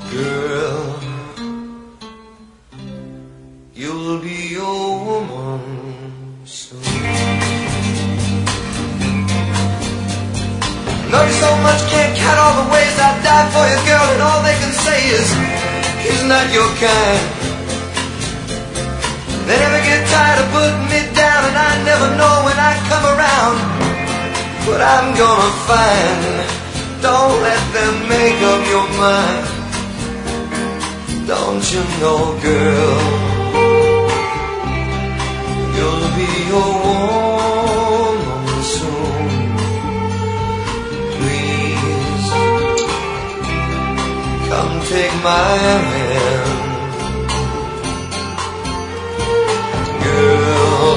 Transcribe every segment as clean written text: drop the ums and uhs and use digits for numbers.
Girl, you'll be your woman soon. Love you so much, can't count all the ways I died for you, girl, and all they can say is he's not your kind. They never get tired of putting me down, and I never know when I come around what I'm gonna find. Don't let them make up your mind. Don't you know, girl, you'll be your woman soon. Please, come take my hand. Girl,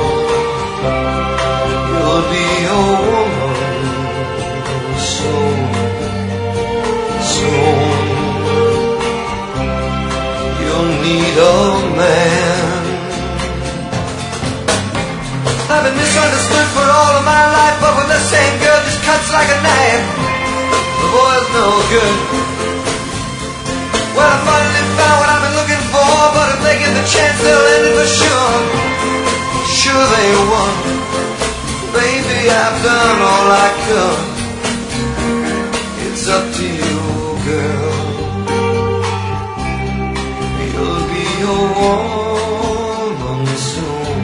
you'll be your woman soon, soon. You'll need a man. I've been misunderstood for all of my life, but when the same girl just cuts like a knife, the boy's no good. Well, I finally found what I've been looking for, but if they get the chance, they'll end it for sure. Sure they won. Baby, I've done all I could. It's up to you, girl. You'll be your woman soon.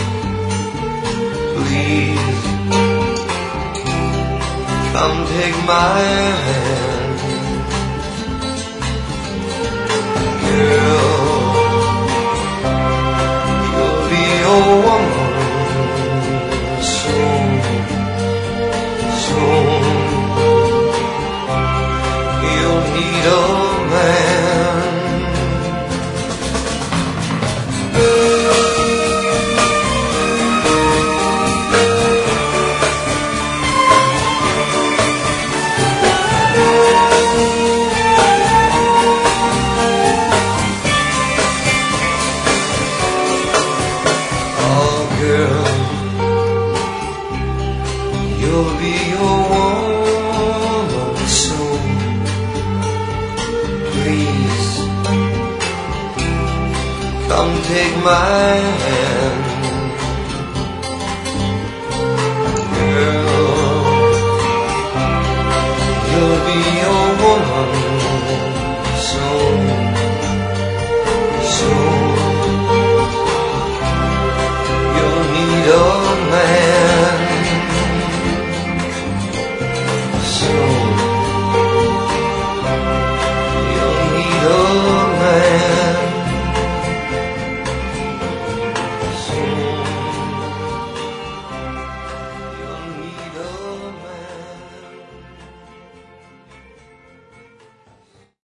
Please, come take my hand. Girl, you'll be your woman soon, soon. You'll need a man. You'll be your woman soon. Please, come take my hand.